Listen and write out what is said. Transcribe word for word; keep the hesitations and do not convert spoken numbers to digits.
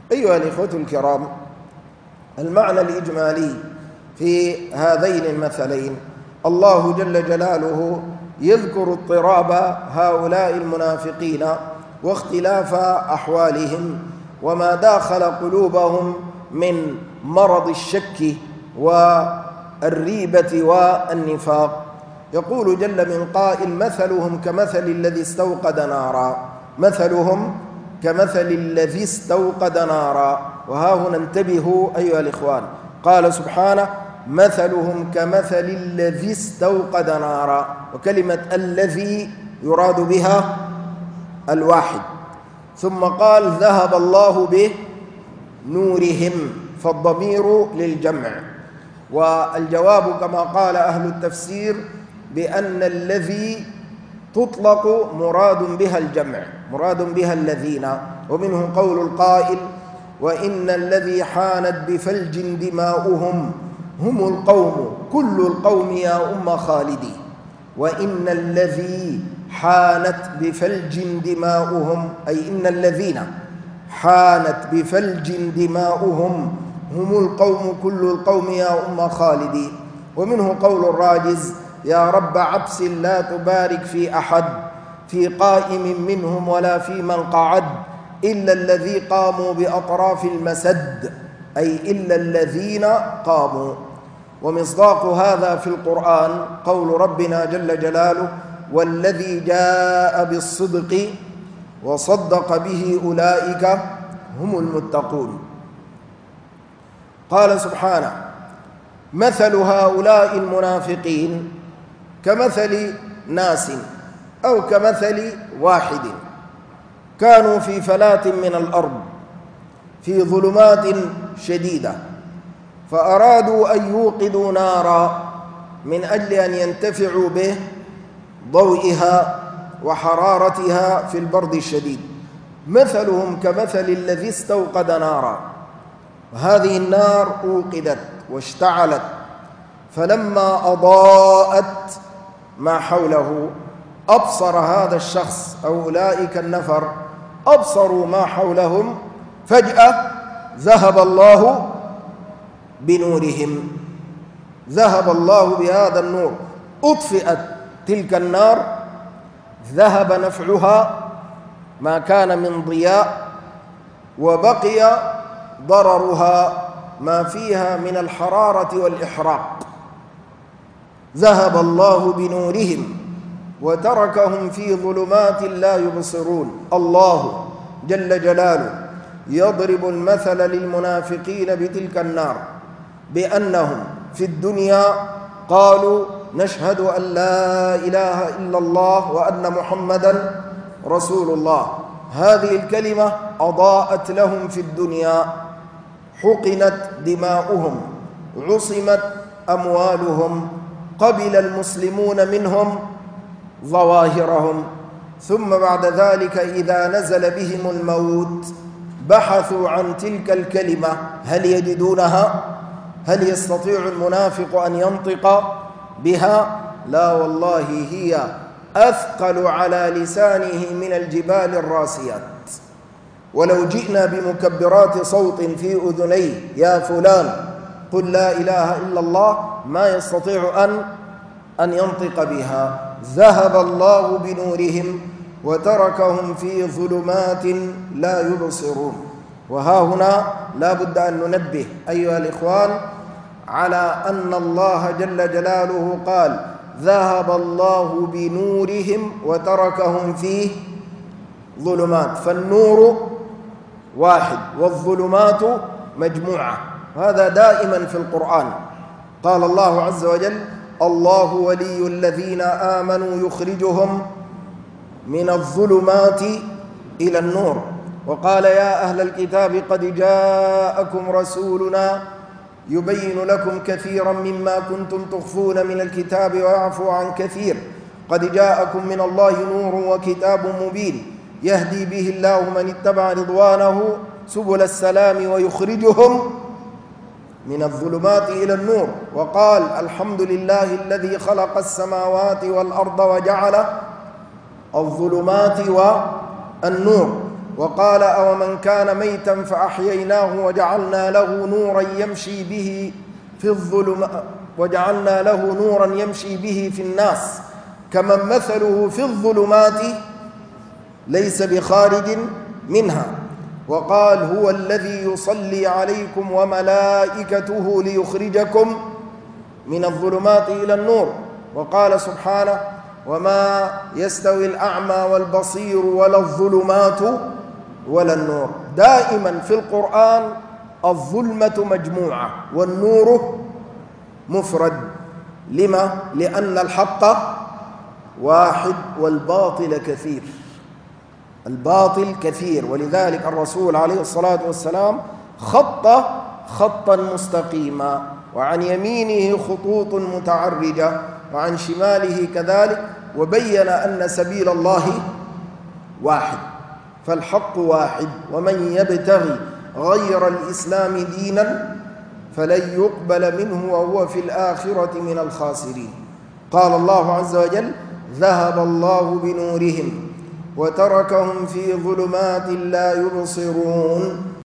أيها الإخوة الكرام، المعنى الإجمالي في هذين المثلين الله جل جلاله يذكر اضطراب هؤلاء المنافقين واختلاف أحوالهم وما داخل قلوبهم من مرض الشك والريبة والنفاق. يقول جل من قائل: مثلهم كمثل الذي استوقد نارا، مثلهم كمثل الذي استوقد نارا. وها هنا انتبهوا أيها الإخوان، قال سبحانه: مثلهم كمثل الذي استوقد نارا، وكلمة الذي يراد بها الواحد. ثم قال: ذهب الله بنورهم، فالضمير للجمع. والجواب كما قال أهل التفسير بأن الذي تطلق مراد بها الجمع، مراد بها الذين. ومنه قول القائل: وإن الذي حانت بفلج دماؤهم هم القوم كل القوم يا أم خالدي. وإن الذي حانت بفلج دماؤهم، أي إن الذين حانت بفلج دماؤهم هم القوم كل القوم يا أم خالدي. ومنه قول الراجز: يا رب عبس لا تبارك في أحد في قائم منهم ولا في من قعد إلا الذي قاموا بأطراف المسد، أي إلا الذين قاموا. ومصداق هذا في القرآن قول ربنا جل جلاله: والذي جاء بالصدق وصدق به أولئك هم المتقون. قال سبحانه: مثل هؤلاء المنافقين كمثل ناس أو كمثل واحد كانوا في فلاة من الأرض في ظلمات شديدة، فأرادوا أن يوقدوا نارا من أجل أن ينتفعوا به ضوئها وحرارتها في البرد الشديد. مثلهم كمثل الذي استوقد نارا، وهذه النار أوقدت واشتعلت، فلما أضاءت ما حوله أبصر هذا الشخص أو أولئك النفر أبصروا ما حولهم، فجأة ذهب الله بنورهم، ذهب الله بهذا النور، أطفئت تلك النار، ذهب نفعها ما كان من ضياء، وبقي ضررها ما فيها من الحرارة والإحراق. ذهب الله بنورهم وتركهم في ظلمات لا يبصرون. الله جل جلاله يضرب المثل للمنافقين بتلك النار بأنهم في الدنيا قالوا: نشهد أن لا إله إلا الله وأن محمدًا رسول الله. هذه الكلمة أضاءت لهم في الدنيا، حقنت دماؤهم، عصمت أموالهم، قبل المسلمون منهم ظواهرهم. ثم بعد ذلك إذا نزل بهم الموت بحثوا عن تلك الكلمة، هل يجدونها؟ هل يستطيع المنافق أن ينطق بها؟ لا والله، هي أثقل على لسانه من الجبال الراسيات. ولو جئنا بمكبرات صوت في أذنيه: يا فلان قل لا إله إلا الله، ما يستطيع أن أن ينطق بها. ذهب الله بنورهم وتركهم في ظلمات لا يبصرون. وها هنا لا بد أن ننبه أيها الإخوان على أن الله جل جلاله قال: ذهب الله بنورهم وتركهم في ظلمات، فالنور واحد والظلمات مجموعة، هذا دائما في القرآن. قال الله عز وجل: الله ولي الذين آمنوا يخرجهم من الظلمات إلى النور. وقال: يا أهل الكتاب قد جاءكم رسولنا يبين لكم كثيرا مما كنتم تخفون من الكتاب ويعفو عن كثير، قد جاءكم من الله نور وكتاب مبين يهدي به الله من اتبع رضوانه سبل السلام ويخرجهم من الظلمات إلى النور. وقال: الحمد لله الذي خلق السماوات والأرض وجعل الظلمات والنور. وقال أو من كان ميتا فأحييناه وجعلنا له نورا يمشي به في الظلمات وجعلنا له نورا يمشي به في الناس كمن مثله في الظلمات ليس بخارج منها. وقال هو الذي يصلي عليكم وملائكته ليخرجكم من الظلمات إلى النور. وقال سبحانه وما يستوي الأعمى والبصير ولا الظلمات ولا النور. دائما في القرآن الظلمة مجموعة والنور مفرد. لما؟ لأن الحق واحد والباطل كثير. الباطل كثير، ولذلك الرسول عليه الصلاة والسلام خط خطا مستقيما، وعن يمينه خطوط متعرجة وعن شماله كذلك، وبين أن سبيل الله واحد، فالحق واحد. ومن يبتغي غير الإسلام دينا فلن يقبل منه وهو في الآخرة من الخاسرين. قال الله عز وجل ذهب الله بنورهم وتركهم في ظلمات لا يبصرون